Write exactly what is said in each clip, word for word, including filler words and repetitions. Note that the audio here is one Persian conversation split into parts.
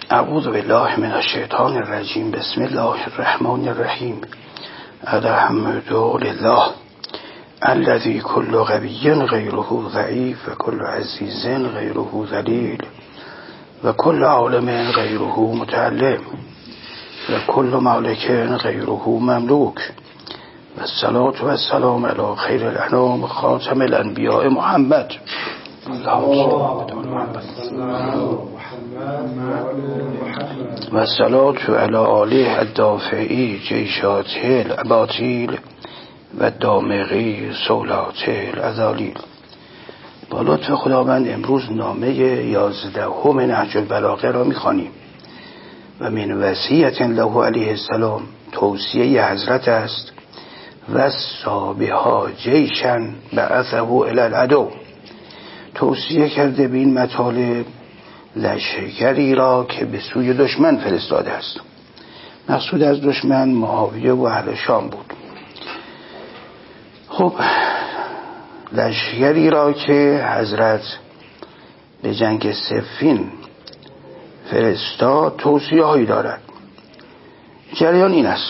اعوذ بالله من الشیطان الرجیم. بسم الله الرحمن الرحیم. الحمد لله الذي كل قوي غيره ضعيف وكل عزيز غيره ذليل وكل عالم غيره متعلم وكل مالك غيره مملوك والصلاة والسلام على خير الأنام خاتم الأنبياء محمد والصلاة على آله الدافعي جيشاته الأباطيل و دامغی سولات العذالیل. با لطف خداوند امروز نامه یازدهم نهج البلاغه را می‌خوانیم و من وصیت له علیه السلام، توصیه حضرت است، و صابها جیشا بعثه الی العدو، توصیه کرده به این مطالب لشکری را که به سوی دشمن فرستاده است. مقصود از دشمن معاویه و اهل شام بود. خب لشکری را که حضرت به جنگ صفین فرستاد توصیه هایی دارد. جریان این است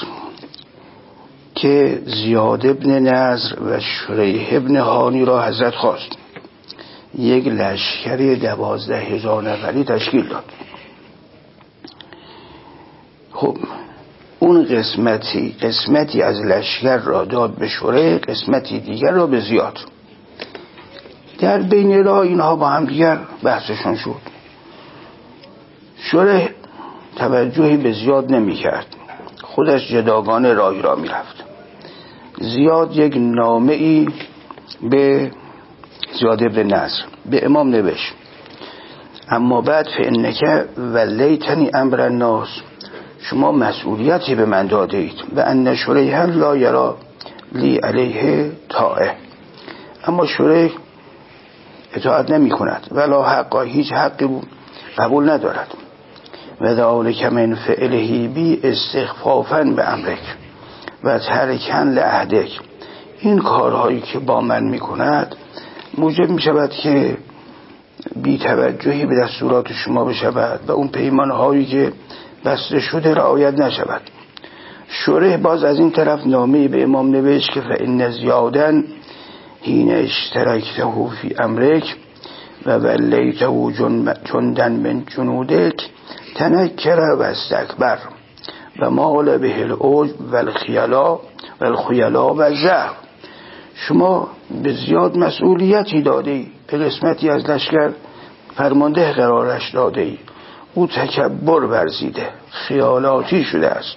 که زیاد ابن نضر و شریح ابن هانی را حضرت خواست یک لشکری دوازده هزار نفری تشکیل داد. خب اون قسمتی قسمتی از لشکر را داد به شریح، قسمتی دیگر را به زیاد. در بین راه اینها با هم دیگر بحثشون شد. شریح توجهی به زیاد نمی کرد، خودش جداگانه راهی را می رفت. زیاد یک نامه ای به زیاد ابن نصر به امام نوشت: اما بعد فانک ولیتنی امر الناس، شما مسئولیتی به من داده اید، و ان شریح لا یرا لی علیه طاعه، اما شریح اطاعت نمی کند ولا حقا، هیچ حقی قبول ندارد. و ذالک من فعله بی استخفافا به امرک و ترکا لعهدک، این کارهایی که با من می کند موجب می شود که بی توجهی به دستورات شما بشود و اون پیمانهایی که بسته شده رعایت نشود. شریح باز از این طرف نامه‌ای به امام نوشت که فإن زیادن حین اشترکته فی امرک و ولیته جندن من جنودک تنکر و استکبر و مال به العجب و الخیلا و الخیلا و الزهر. شما به زیاد مسئولیتی داده ای، به قسمتی از لشکر فرمانده قرارش داده ای، او تکبر ورزیده، خیالاتی شده است،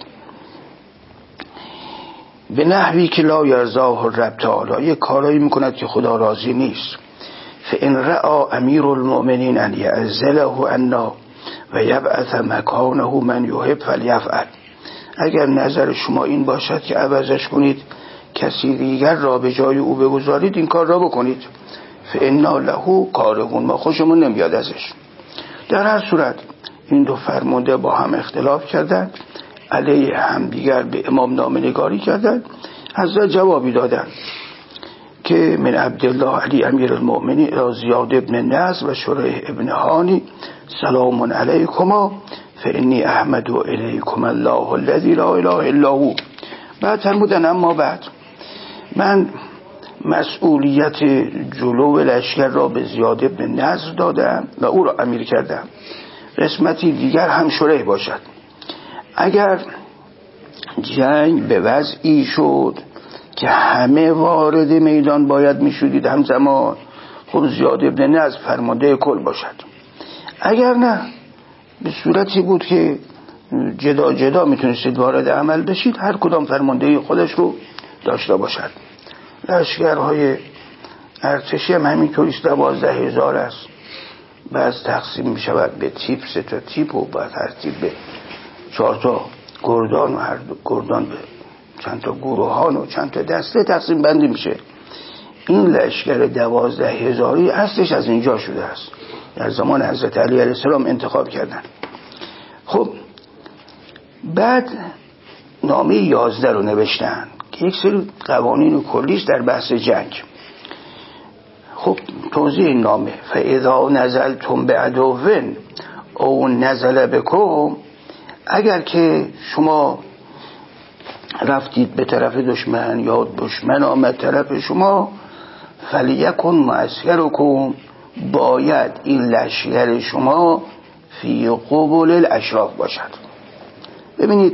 به نحوی که لا یرضاه رب تعالی، یک کارایی میکند که خدا راضی نیست. فان رأى امیر المؤمنین ان یعزله عنا و یبعث مکانه من یحب فلیفعل، اگر نظر شما این باشد که عوضش کنید، کسی دیگر را به جای او بگذارید، این کار را بکنید. فانا له کارهون، ما خوشمون نمیاد ازش. در هر صورت این دو فرمانده با هم اختلاف کردند، علیه هم دیگر به امام نامه نگاری کردند. حضرت جوابی دادند که من عبدالله علی امیر المؤمنین الى زیاد ابن نصر و شریح ابن هانی سلام علیکما فانی احمد الیکم الله الذی لا اله الا هو. بعد فرمودن اما بعد من مسئولیت جلو لشکر را به زیاد ابن نصر دادم و او را امیر کردم، قسمتی دیگر هم شریح باشد. اگر جنگ به وضعی شد که همه وارد میدان باید می شدید همزمان، خب زیاد ابن نصر فرمانده کل باشد. اگر نه به صورتی بود که جدا جدا میتونستید وارد عمل بشید، هر کدام فرمانده خودش رو داشته باشد. لشکرهای ارتشی هم همینطوریست، دوازده هزار است. بعض تقسیم می شود به تیپ، سه تا تیپ، و بعد هر تیپ به چهار تا گردان و هر گردان به چند تا گروهان و چند تا دسته تقسیم بندی میشه. این لشکر دوازده هزاری اصلش از اینجا شده است، در زمان حضرت علی علیه السلام انتخاب کردن. خب بعد نامه یازده رو نوشتن که یک سری قوانین کلیش در بحث جنگ. خب توضیح این نامه: فاذا نزلتم بعدو او نزل بکم، اگر که شما رفتید به طرف دشمن یا دشمن آمد طرف شما، فلیکن معسکرکم، باید این لشکر شما فی قبول الاشراف باشد. ببینید،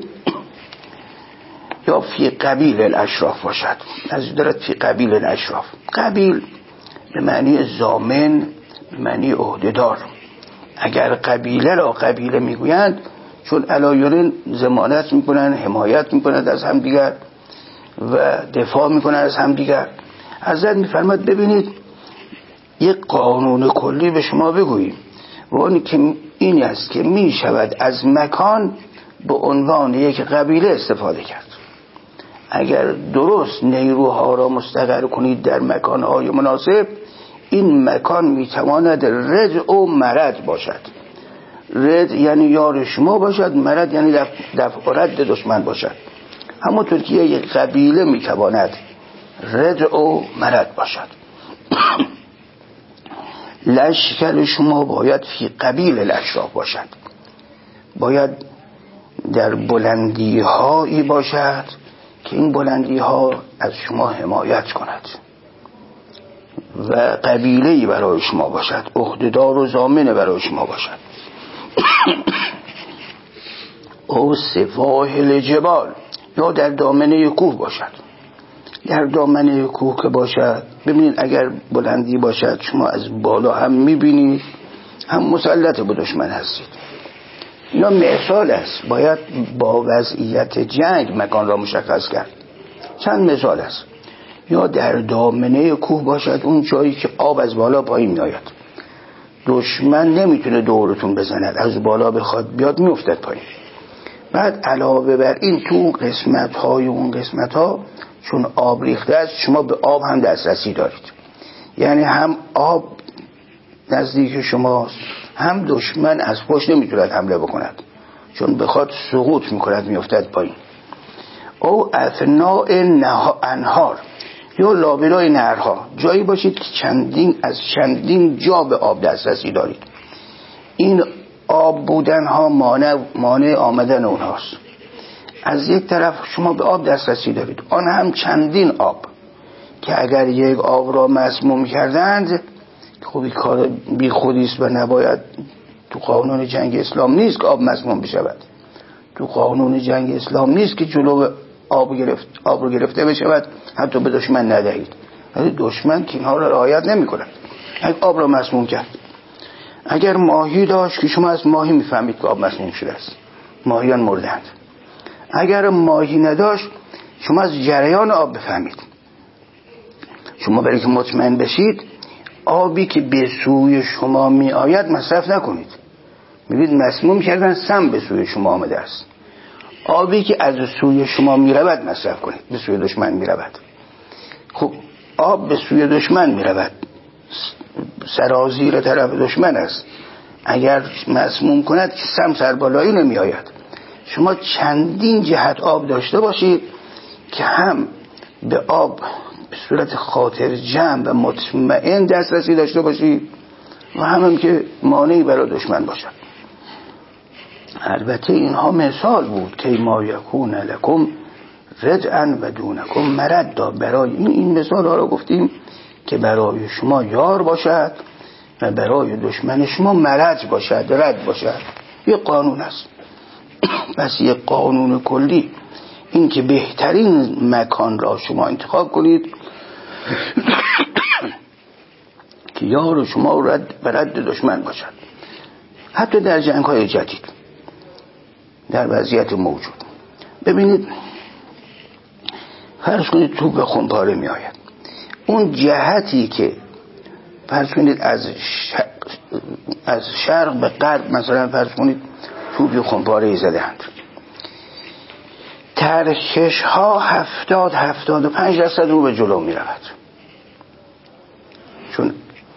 یا فی قبیل الاشراف باشد، از دارد فی قبیل الاشراف. قبیل به معنی ضامن، به معنی عهدهدار. اگر قبیله را قبیله میگویند چون علایرین ضمانت میکنن، حمایت میکنند از همدیگر و دفاع میکنند از همدیگر. حضرت میفرماد ببینید یک قانون کلی به شما بگوییم و اون که این است که میشود از مکان به عنوان یک قبیله استفاده کرد. اگر درست نیروها را مستقر کنید در مکانهای مناسب، این مکان میتواند رد و مرد باشد. رد یعنی یار شما باشد، مرد یعنی دفع و رد دشمن باشد. همونطور که یک قبیله میتواند رد و مرد باشد. لشکر شما باید فی قبیل الاشراف باشد، باید در بلندی هایی باشد که این بلندی ها از شما حمایت کند و قبیله‌ای برای شما باشد، عهدهدار و ضامن برای شما باشد. او سفاحل جبال، یا در دامنه کوه باشد. در دامنه کوه که باشد، ببینید اگر بلندی باشد شما از بالا هم میبینید هم مسلط به دشمن هستید. اینا مثال است، باید با وضعیت جنگ مکان را مشخص کرد. چند مثال است. یا در دامنه کوه باشد، اون جایی که آب از بالا پایین میآید، دشمن نمیتونه دورتون بزند، از بالا بخواد بیاد میافتد پایین. بعد علاوه بر این تو قسمت های اون قسمت ها چون آب ریخته است، شما به آب هم دسترسی دارید، یعنی هم آب نزدیک شماست، هم دشمن از پشت نمیتوند حمله بکند، چون بخواد سقوط میکند میافتد پایین. او اثناء انهار، یا لابلای نهرها، جایی باشید که چندین از چندین جا به آب دسترسی دارید. این آب بودن ها مانع مانع آمدن اونهاست. از یک طرف شما به آب دسترسی دارید، آن هم چندین آب که اگر یک آب را مسموم کردند، خوبی کار بی خودیست و نباید، تو قانون جنگ اسلام نیست که آب مسموم بشود. تو قانون جنگ اسلام نیست که جلو آب گرفت آب رو گرفته بشود حتی به دشمن ندهید. ولی دشمن که اینها را رعایت نمی کند. اگر آب را مسموم کرد، اگر ماهی داشت که شما از ماهی میفهمید که آب مسموم شده است، ماهیان مردند. اگر ماهی نداشت شما از جریان آب بفهمید. شما برای که مطمئن بشید آبی که به سوی شما می آید مصرف نکنید. میبینید مسموم کردن سم به سوی شما آمده است. آبی که از سوی شما می رود مصرف کنید، به سوی دشمن می رود. خب آب به سوی دشمن می رود، سرازیر طرف دشمن است، اگر مسموم کند که سم سربالایی نمی آید. شما چندین جهت آب داشته باشید که هم به آب به صورت خاطر جمع و مطمئن دسترسی داشته باشید و هم, هم که مانعی برای دشمن باشد. البته اینها مثال بود که ما یکون لکم رجعا و دونکم مردا. برای این این مثال ها را گفتیم که برای شما یار باشد و برای دشمن شما مرج باشد، رد باشد. یک قانون است. پس یک قانون کلی این که بهترین مکان را شما انتخاب کنید که یار شما رد و رد دشمن باشد. حتی در جنگ های جدید، در وضعیت موجود، ببینید فرض کنید توپ خمپاره می آید، اون جهتی که فرض کنید از شرق, از شرق به غرب مثلا فرض کنید توپ خمپاره زدند، ترکش ها هفتاد هفتاد و پنج درصد رو به جلو می رود. چون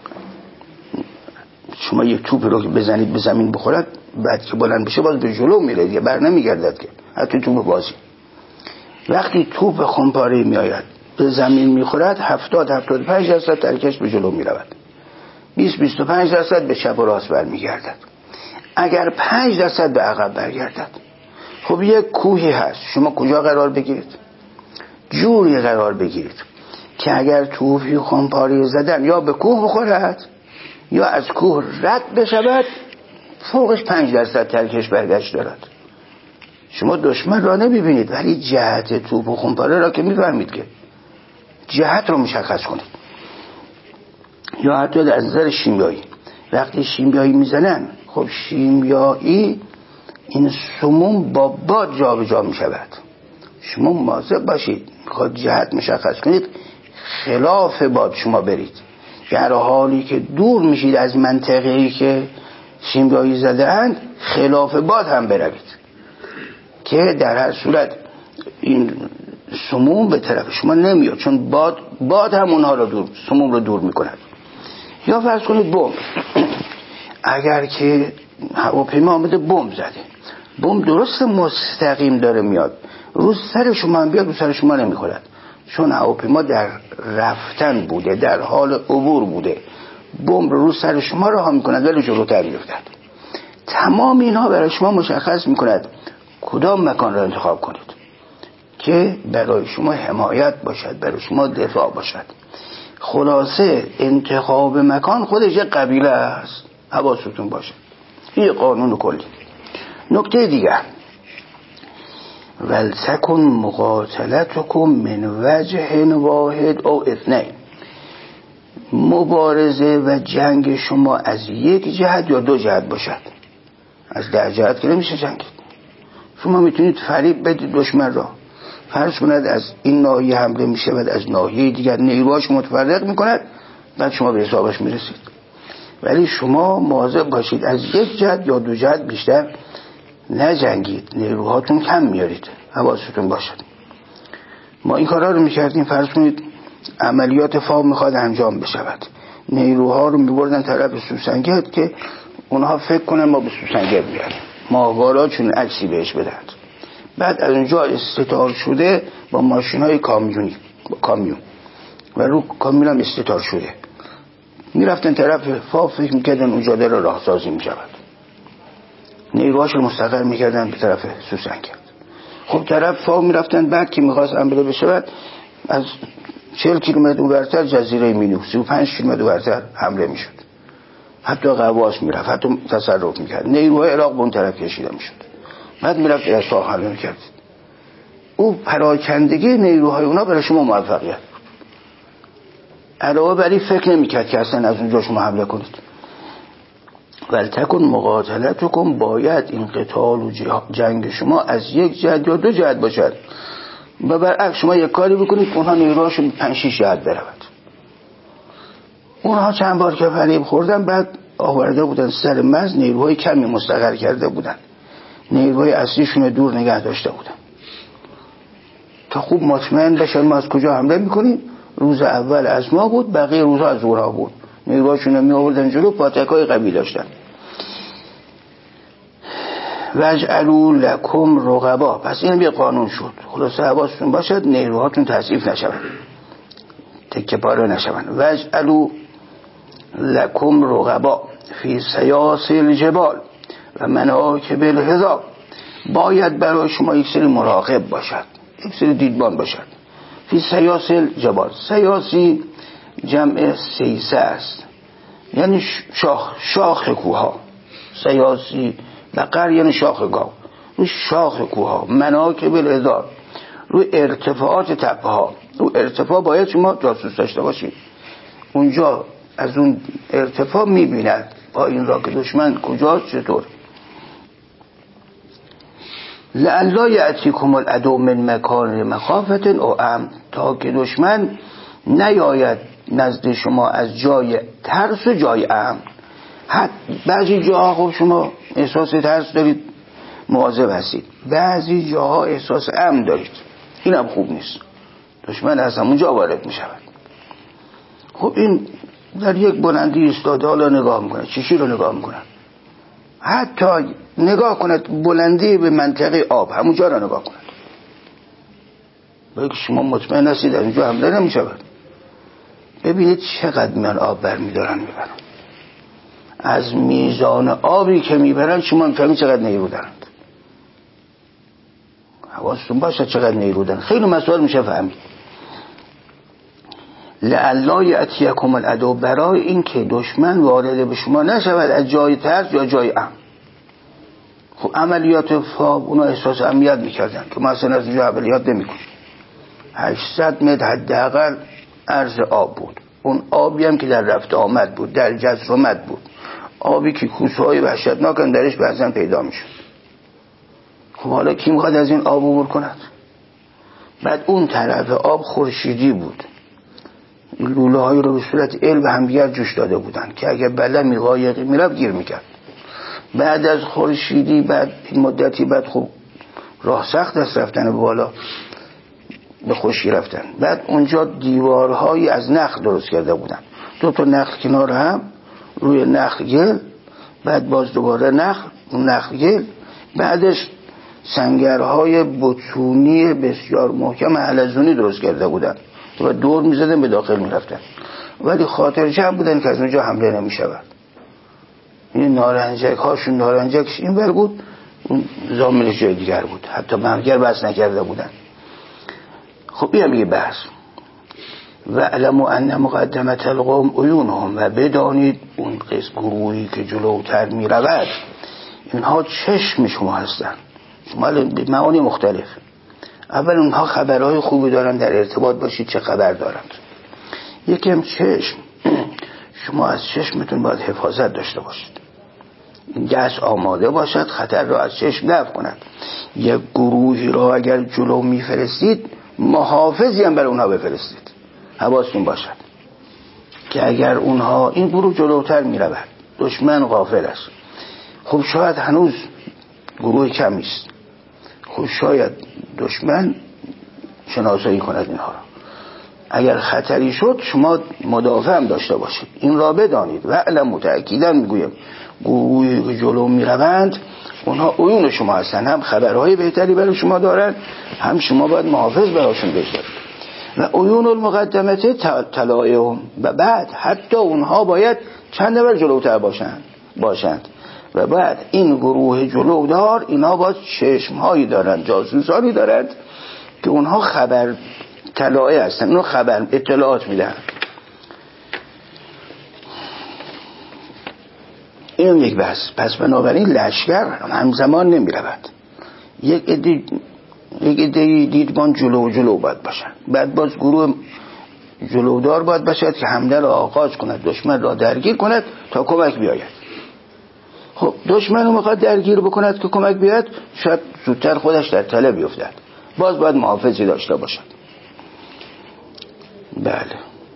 شما یک توپ رو که بزنید به زمین بخورد، بعد که بلند بشه باز به جلو میره دیگه، بر نمیگردد که، حتی توپ بازی. وقتی توپ خمپاره میآید به زمین میخورد، هفتاد هفتاد و پنج درصد ترکش به جلو میرود، بیست بیست و پنج درصد به چپ و راست برمیگردد. اگر پنج درصد به عقب برگردد، خب یک کوهی هست، شما کجا قرار بگیرید؟ جوری قرار بگیرید که اگر توفی خمپاری زدن یا به کوه بخورد یا از کوه رد بشود، فوقش پنج درصد ترکش برگشت دارد. شما دشمن را نمیبینید ولی جهت توپ و خمپاره را که میفهمید که جهت رو مشخص کنید. یا حتی در نظر شیمیایی، وقتی شیمیایی میزنن، خب شیمیایی این سموم با باد جا به جا میشود. شما مواظب باشید، میخواد جهت مشخص کنید خلاف باد شما برید، در حالی که دور میشید از منطقه‌ای که شیمیایی زده اند خلاف باد هم بروید که در هر صورت این سموم به طرف شما نمیاد، چون باد باد هم اونها رو دور سموم رو دور میکند. یا فرض کنید بمب، اگر که هواپیما آمده بمب زده، بمب درست مستقیم داره میاد، رو سر شما هم بیاد رو سر شما نمیخورد، چون هواپیما در رفتن بوده، در حال عبور بوده، بمب رو سر شما رها میکند ولی جلوتر میافتد. تمام اینها برای شما مشخص میکند کدام مکان را انتخاب کنید که برای شما حمایت باشد، برای شما دفاع باشد. خلاصه انتخاب مکان خودش یک قبیله است، حواستون باشه، این قانون کلی. نکته دیگر، ولتکن مقاتلتکم من وجه واحد او اثنین، مبارزه و جنگ شما از یک جهت یا دو جهت باشد. از ده جهت که نمیشه جنگید. شما میتونید فریب بدید دشمن را، فرض کند از این ناحیه حمله میشه بعد از ناحیه دیگر نیروهاش متفرق میکند، بعد شما به حسابش میرسید. ولی شما مواظب باشید از یک جهت یا دو جهت بیشتر نجنگید، نیروهاتون کم میارید، حواستون باشد. ما این کارا رو میکردیم، فرض کنید عملیات فاو میخواد انجام بشود، نیروها رو میبردن طرف سوسنگرد که اونها فکر کنن ما به سوسنگرد میاریم، ماهوارا چون عکسی بهش بدهند. بعد از اونجا استتار شده با ماشین های کامیونی با کامیون و رو کامیون هم استتار شده میرفتن طرف فاو، فکر میکردن اون جاده رو راهسازی میشود، نیروهاش رو مستقر میکردن به طرف سوسنگرد. خب طرف فاو میرفتن، بعد که میخواست حمله بشود از چهل کیلومتر اونورتر جزیره مینو، سی و پنج کیلومتر اونورتر حمله میشد، حتی قواس میرفت، حتی تصرف میکرد، نیروهای عراق به اون طرف کشیده میشد، بعد میرفت اصفهان حمله میکرد. او پراکندگی نیروهای اونا برای شما موفقیت بود. علاوه بر این فکر نمیکرد که اصلا از اونجا شما حمله کنید. ولتکن مقاتلتکم، باید این قتال و جنگ شما از یک جهت یا دو جهت باشد و برعکس شما یک کاری بکنید اونها نیروهاشون پنج شش جهت برود. اونها چند بار که فریب خوردن بعد آورده بودن سر مرز، نیروهای کمی مستقر کرده بودن، نیروهای اصلیشون دور نگه داشته بودن تا خوب مطمئن بشن ما از کجا حمله میکنیم. روز اول از ما بود، بقیه روزها از اونها بود، نیروهاشون رو می آوردن جلو، پاتکای قوی داشتن. وجعلوا لکم رقبا، پس این یه قانون شد. خلاصه حواستون باشد نیروهاتون تضعیف نشوند، تکه پاره نشوند. وجعلوا لکم رقبا فی سیاسی الجبال و مناکب الهضاب، باید برای شما یک سری مراقب باشد، یک سری دیدبان باشد. فی سیاسی الجبال، سیاسی جمع سیسه است، یعنی شاخ شاخ کوها، سیاسی بقر یعنی شاخ گاو، روی شاخ کوها، مناکب الهضاب، روی ارتفاعات تپه ها. رو ارتفاع باید شما جاسوس داشته باشید، اونجا از اون ارتفاع میبیند با این را که دشمن کجاست چطور. لعلا یأتیکم العدو من مکان مخافت او امن، تا که دشمن نیاید نزد شما از جای ترس و جای امن. حتی بعضی جاها خب شما احساس ترس دارید مواظب هستید، بعضی جاها احساس امن دارید، این هم خوب نیست، دشمن از همونجا وارد می شود. خب این در یک بلندی ایستاده، حالا نگاه میکنه، چشی رو نگاه میکنه، حتی نگاه کند بلندی به منطقه آب، همونجا رو نگاه کند، باید شما مطمئن هستید در اینجا حمله نمی شود. ببینید چقدر میان آب برمیدارن میبرن. از میزان آبی که میبرن شما میفهمید چقدر نیرو دارند. حواستون باشه چقدر نیرو دارند. خیلی مسائل میشه فهمید. لعلا یأتیکم العدو، برای این که دشمن وارد به شما نشود از جای ترس یا جای امن. خب عملیات فاب اونا احساس امنیت میکردن که مثلا از اینجا عملیات نمیکنن. هشتصد متر حداقل عرض آب بود. اون آبی هم که در رفت آمد بود، در جزر آمد بود، آبی که کوسه‌های وحشتناک درش بعضا پیدا میشد. خب حالا کی میخواد از این آب عبور کند؟ بعد اون طرف آب خورشیدی بود، لوله های رو به صورت ال به همدیگر جوش داده بودن که اگر بلمی قایقی میرفت گیر میکرد. بعد از خورشیدی بعد این مدتی بعد خب راه سخت است رفتن بالا به خشکی رفتن. بعد اونجا دیوارهایی از نخل درست کرده بودن، دو تا نخل کنار هم، روی نخل گل، بعد باز دوباره نخل، اون نخل گل، بعدش سنگرهای بتونی بسیار محکم حلزونی درست کرده بودن و دور میزدن به داخل میرفتن، ولی خاطر جمع بودن که از اونجا حمله نمیشود. این نارنجک هاشون نارنجکش این ور بود، اون زامنش جای دیگر بود، حتی مرگر بس نکرده بودن. خب این میگه بحث و علمو ان مقدمت القوم عیونهم، و بدانید اون قسم گروهی که جلوتر میرود اینها چشم شما هستن. شما به معانی مختلف. اول اونها خبرهای خوبی دارن، در ارتباط باشید چه خبر دارند. یکم چشم، شما از چشمتون باید حفاظت داشته باشید، این دست آماده باشد خطر را از چشم دفع کند. یک گروهی را اگر جلو میفرستید محافظی هم بر اونها بفرستید، حواستون باشد که اگر اونها این گروه جلوتر میرود دشمن غافل است، خب شاید هنوز گروه کمی است، خب شاید دشمن شناسایی کند اینها را، اگر خطری شد شما مدافع هم داشته باشید. این را بدانید و علم متأکیدن میگویم گروهی که جلو میروند اونها عیون شما هستن، هم خبرهای بهتری برای شما دارن، هم شما باید محافظ براشون باشید. و عیون المقدمه طلائعهم، و بعد حتی اونها باید چند نفر جلوتر باشند باشند و بعد این گروه جلودار اینا باید چشمهایی دارند، جاسوسانی دارند که اونها خبر طلائع هستن، اونها خبر اطلاعات میدن. این یک بحث. پس بنابراین لشکر همزمان نمی رود، یک عده یک عده دیدبان جلو جلو باید باشن، بعد باز گروه جلودار باید باشد که حمله را آغاز کند، دشمن را درگیر کند تا کمک بیاید. خب دشمن رو میخواد درگیر بکند که کمک بیاد، شاید زودتر خودش در تله بیفتد، باز باید محافظی داشته باشد. بله،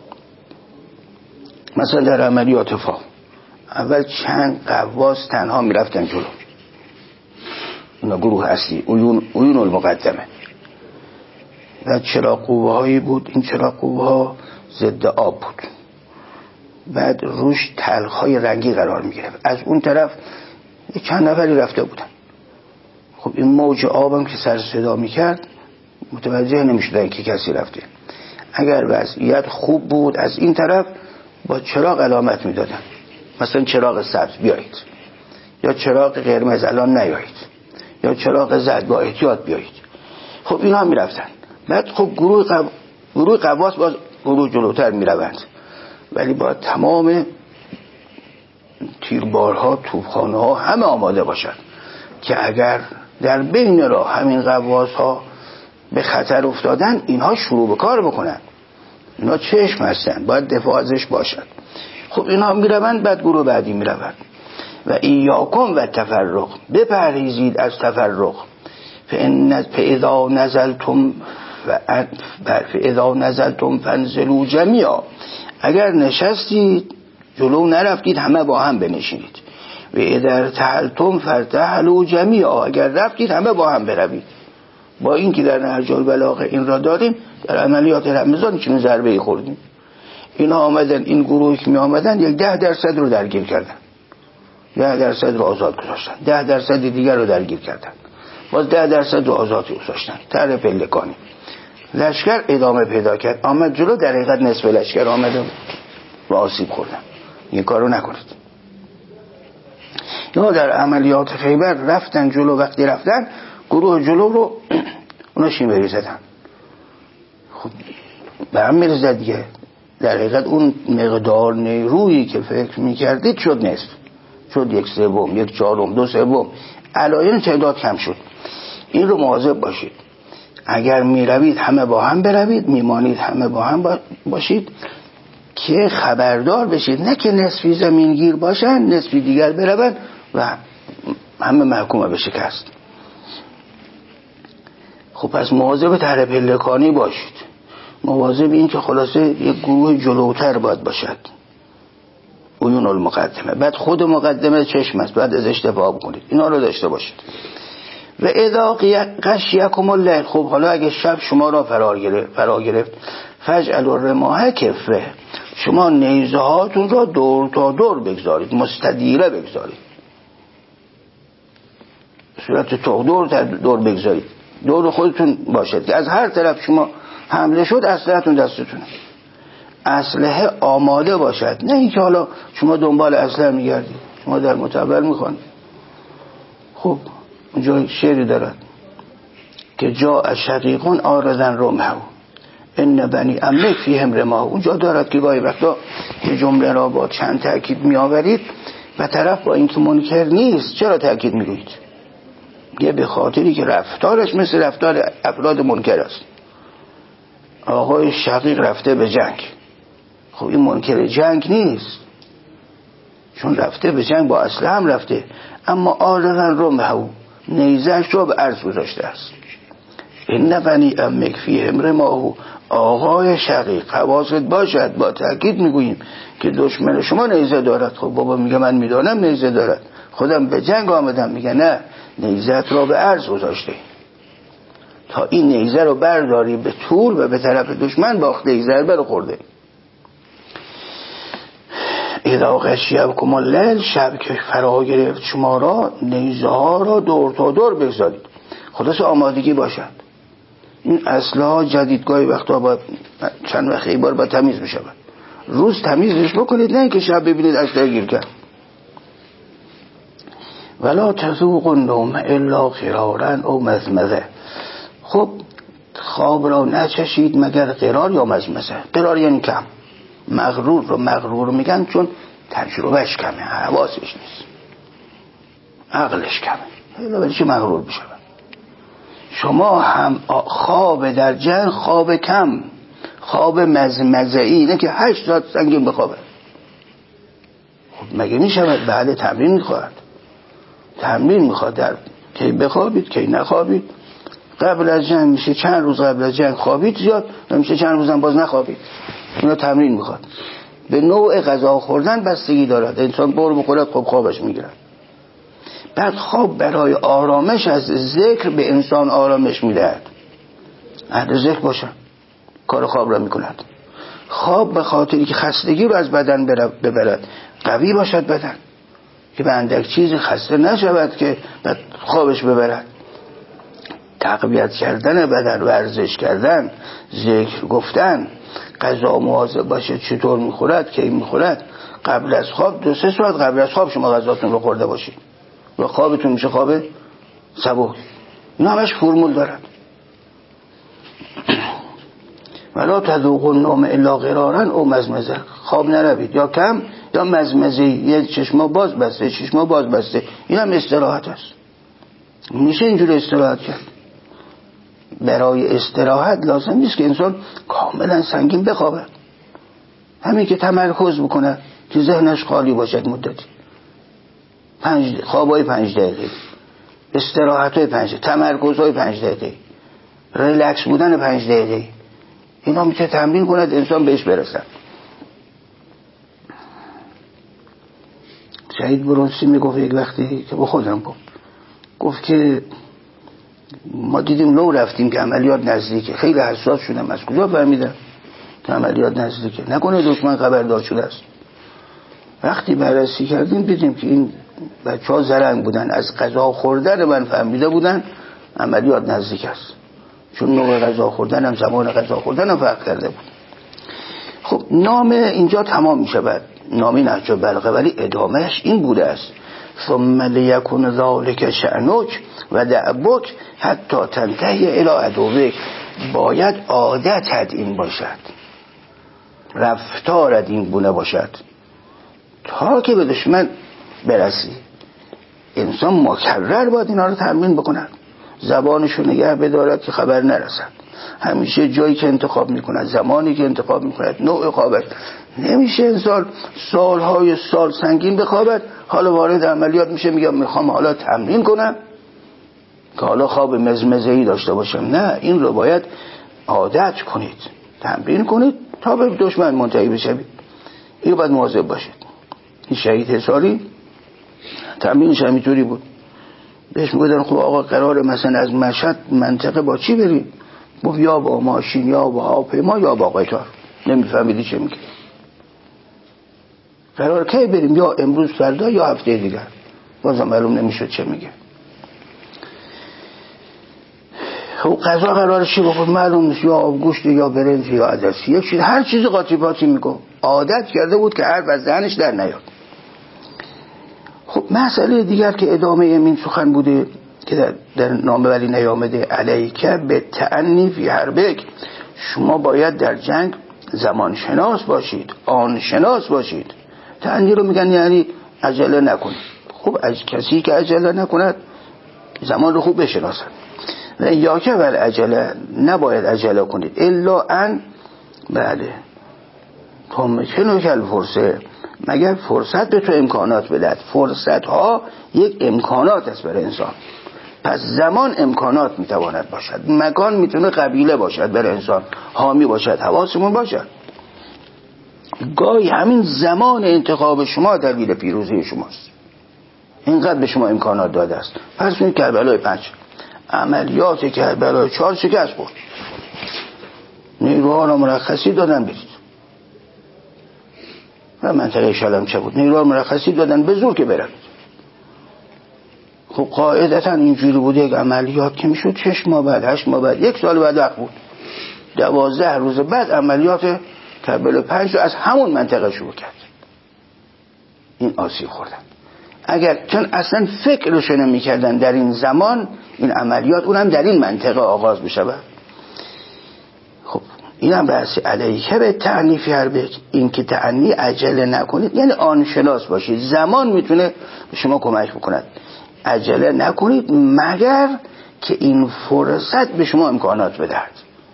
مثلا در عملیات فا اول چند قواس تنها میرفتن جلو، اینا گروه اصلی عیون عیون المقدمه، و چراغ قوه هایی بود، این چراغ قوه ها ضد آب بود، بعد روش تلخ های رنگی قرار می گرفت، از اون طرف چند نفری رفته بودن. خب این موج آبم که سر صدا می کرد متوجه نمی شدن که کسی رفته. اگر وضعیت خوب بود از این طرف با چراغ علامت می دادن، مثلا چراغ سبز بیایید، یا چراغ قرمز الان نیایید، یا چراغ زرد با احتیاط بیایید. خب اینا می رفتن. بعد خب گروه قو... گروه قواس باز گروه جلوتر می روند، ولی با تمام تیربارها توپخانه ها همه آماده باشند که اگر در بین راه همین قواس ها به خطر افتادن اینها شروع به کار بکنن. اینا چشم هستن، باید دفاع ازش باشد. خب اینا می روند، بعد گروه بعدی می روند. و ایاکم و تفرق، بپرهیزید از تفرق. فاذا نزلتم فاذا نزلتم فانزلوا جمیعا، اگر نشستید جلو نرفتید همه با هم بنشینید. و اذا ارتحلتم فارتحلوا جمیعا، اگر رفتید همه با هم بروید. با این که در نهج البلاغه این را داریم، در عملیات رمضان چون ضربه خوردیم. اینا آمدن، این گروهی که می آمدن یک ده درصد رو درگیر کردن، ده درصد رو آزاد گذاشتن، ده درصد دیگر رو درگیر کردن، باز ده درصد رو آزاد گذاشتن. طرح پلکانی لشکر ادامه پیدا کرد، آمد جلو، در حقیقت نصف لشکر آمده و آسیب خوردن. این کارو نکنید. یا در عملیات خیبر رفتن جلو، وقتی رفتن گروه جلو رو اونا شیمری زدن. خب به هم میرزد دیگه. در حقیقت اون مقدار نیرویی که فکر میکردید شد نصف، شد یک سوم، یک چهارم، دو سوم، علایل تعداد کم شد. این رو مواظب باشید. اگر میروید همه با هم بروید، میمانید همه با هم باشید که خبردار بشید، نه که نصفی زمینگیر باشن نصفی دیگر برون و همه محکومه به شکست. خب پس مواظب طرح پلکانی باشید، مواظب این که خلاصه یک گروه جلوتر باید باشد، عیون المقدمه. بعد خود مقدمه چشم است، بعد از اشتباه کنید، اینا رو داشته باشید. و اذا غشیکم اللیل، خب حالا اگه شب شما را فرا گرفت فرا گرفت فجعلوا الرماح کفه، شما نیزه هاتون را دور تا دور بگذارید، مستدیره بگذارید، صورت دور تا دور بگذارید، دور خودتون باشد که از هر طرف شما حمله شد اسلحه‌تون دستتونه، اسلحه آماده باشد، نه اینکه حالا شما دنبال اسلحه میگردید. شما در متول میخوانید. خب اونجا شعری دارد که جا شقیقون آردن رمحو ان بنی امک فیهم رماه. اونجا دارد که گاهی وقتا یه جمله را با چند تأکید میآورید و طرف با اینکه منکر نیست چرا تأکید میگویید؟ یه به خاطری که رفتارش مثل رفتار افراد منکر است. آقای شقیق رفته به جنگ، خب این منکر جنگ نیست، چون رفته به جنگ با اسلحه هم رفته، اما آردن رمحو نیزش رو به عرض گذاشته است. این بنی امک فیهم رماه. آقای شقیق حواست باشد، با تأکید میگوییم که دشمن شما نیزه دارد. خب بابا میگه من میدانم نیزه دارد، خودم به جنگ آمدم. میگه نه، نیزت را به عرض گذاشته تا این نیزه رو برداری به طول و به طرف دشمن باخته، ای ضربه رو خورده. اذا غشیکم اللیل، شب که فرا گرفت شما را نیزه ها را دور تا دور بگذارید، خلاص آمادگی باشد. این اسلحه جدیدگاهی وقتا باید چند وقت ای بار باید تمیز بشه، روز تمیزش بکنید، نه اینکه شب ببینید اسلحه گیر کرد. ولا تذوقوا النوم الا قرارا او مزمزه. خب خواب را نچشید مگر قرار یا مزمزه. قرار یعنی کم، مغرور رو مغرور میگن چون تجربهش کمه، حواسش نیست، عقلش کمه، ولی چه مغرور بشه. شما هم خواب در جنگ خواب کم، خواب مزمزه‌ای، نه که هشت ساعت سنگین بخوابه. خب مگه میشود؟ بعد تمرین میخواد، تمرین میخواد در کی بخوابید کی نخوابید. قبل از جنگ میشه چند روز قبل از جنگ خوابید زیاد، نمیشه چند روزم باز نخوابید. اینا تمرین میخواد. به نوع غذا خوردن بستگی دارد. انسان بور بخورد خب خوابش میگیرد. بعد خواب برای آرامش از ذکر به انسان آرامش میدهد. اهل ذکر باشن کار خواب را میکند. خواب به خاطری که خستگی رو از بدن ببرد، قوی باشد بدن که به اندک چیزی خسته نشود که بعد خوابش ببرد. تقویت کردن بدن، ورزش کردن، ذکر گفتن، غذا مواظب باشه چطور میخورد، کی میخورد. قبل از خواب دو سه ساعت قبل از خواب شما غذاتون رو خورده باشید و خوابتون میشه خواب سبک. اینا همش فرمول دارد. ولا تذوقوا النوم الا قرارا او مزمزه. خواب نروید، یا کم یا مزمزه، یه چشما باز بسته چشما باز بسته. این هم استراحت است. میشه اینجور استراحت کرد. برای استراحت لازم نیست که انسان کاملا سنگین بخوابه، همین که تمرکز بکنه که ذهنش خالی باشد مدتی. پنج خوابای پنج دقیقه، استراحتای پنج دقیقه، تمرکزهای پنج دقیقه، ریلکس بودن پنج دقیقه، اینا میشه تمرین کند انسان بهش برسد. شهید برونسی میگفت یک وقتی که با خودم گفت گفت که ما دیدیم لو رفتیم که عملیات نزدیکه، خیلی حساس شدم. از کجا فهمیدم که عملیات نزدیکه؟ نکنه دشمن خبردار شده است. وقتی بررسی کردیم دیدیم که این بچه ها زرنگ بودن، از غذا خوردن من فهمیده بودن عملیات نزدیک است، چون نوع غذا خوردن هم زمان غذا خوردن هم فرق کرده بود. خب نام اینجا تمام می شود، نامی نهج البلاغه، ولی ادامهش این بوده است ثم لیکن ذلک شأنک و دأبک حتی تنتهی الی عدوک. باید عادتت این باشد، رفتارت این گونه باشد تا که به دشمن برسی. انسان مکرر باید اینا رو تمرین بکند، زبانشو نگه بدارد که خبر نرسد، همیشه جایی که انتخاب میکند، زمانی که انتخاب میکند، نوع خوابش. نمیشه انسان سالهای سال سنگین بخوابد، حالا وارد عملیات میشه میگه میخوام حالا تمرین کنم که حالا خواب مزمزه‌ای داشته باشم. نه، این رو باید عادت کنید، تمرین کنید تا به دشمن منتهی بشوید. این باید مواظب باشید. این شهید حصاری تمرینش همینطوری بود. بهش میگفتن خب آقا قراره مثلا از مشهد منطقه با چی بریم؟ گفت یا با ماشین یا با هواپیما یا با قطار. نمیفهمیدی چه میگه. قرار کی بریم؟ یا امروز، فردا یا هفته دیگر. بازم معلوم نمیشد چه میگه. خب غذا قرار چی بخور؟ معلوم نیست، یا گوشت یا برنج یا عدسی، یک چیز، هر چیزی قاطی پاتی میگه. عادت کرده بود که حرف از دهنش در نیاد. خب مسئله دیگر که ادامه این سخن بوده که در, در نامه ولی نیامده، علیکه به تعنی فی حربک، شما باید در جنگ زمان شناس باشید، آن شناس باشید. تعنی رو میگن یعنی عجله نکنید. خب از کسی که عجله نکند زمان رو خوب بشناسد. و یا که بل عجله، نباید عجله کنید الا ان بله تمکنو کل فرصه، مگر فرصت به تو امکانات بدهد. فرصت ها یک امکانات است برای انسان. پس زمان امکانات میتواند باشد، مکان میتونه قبیله باشد برای انسان، حامی باشد، حواسمون باشد. گاهی همین زمان انتخاب شما دلیل پیروزی شماست. اینقدر به شما امکانات داده است. پس این کربلای پنج، عملیات کربلای چهار شکست برد، نیروها را مرخصی دادن برید. و منطقه شلم چه بود؟ نیروها مرخصی دادن به زور که برن. خب قاعدتا اینجوری بود. یک عملیات که میشد شش ماه بعد، هشت ماه بعد، یک سال بعد وقت بود. دوازده روز بعد عملیات کربلای پنج رو از همون منطقه شروع کرد. این آسیب خوردن. اگر چون اصلا فکرش نمی کردن در این زمان این عملیات اونم در این منطقه آغاز بشه. خب اینم بحث علیکه به تعنی فی حربک، این که تعنی عجله نکنید یعنی آن شناس باشید. زمان میتونه به شما کمک بکند. عجله نکنید مگر که این فرصت به شما امکانات بدهد.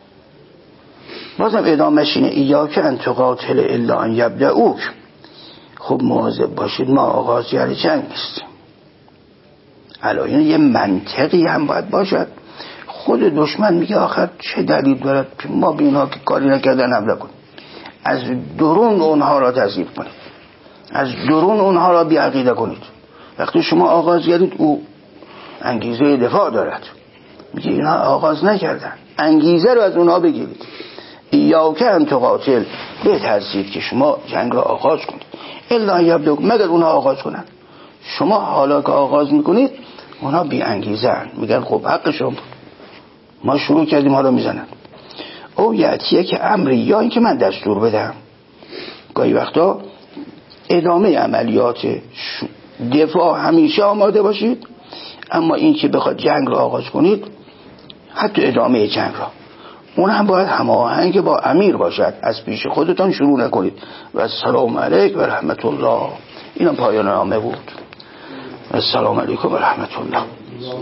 بازم ادامهش اینه ایاک ان تقاتل الا ان یبدؤک. خب مواظب باشید ما آغازگر جنگ نیستیم. الان یه منطقی هم باید باشد. خود دشمن میگه آخر چه دلیل دارد که ما به اینها که کاری نکردن حمله کنیم؟ از درون اونها را تضعیف کنید، از درون اونها را بی‌عقیده کنید. وقتی شما آغازگرید او انگیزه دفاع دارد، میگه اینها آغاز نکردن، انگیزه رو از اونها بگیرید. ایاک ان تقاتل، بهترسید که شما جنگ را آغاز کنید الا یبدؤک، مگر اونها آغاز کنن. شما حالا که آغاز میکنید اونها بی انگیزه هن. میگن خب حقشون، ما شروع کردیم حالا میزنن. او یعطیه که امری، یا این که من دستور بدم. گاهی وقتا ادامه عملیات دفاع همیشه آماده باشید، اما این که بخواد جنگ را آغاز کنید، حتی ادامه جنگ را، اون هم باید هماهنگ با امیر باشد. از پیش خودتان شروع نکنید. و السلام علیک و رحمت الله. اینم پایان نامه بود. السلام علیکم و رحمت الله.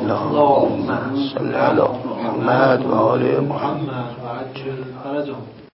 اللهم صل علی محمد و آل محمد.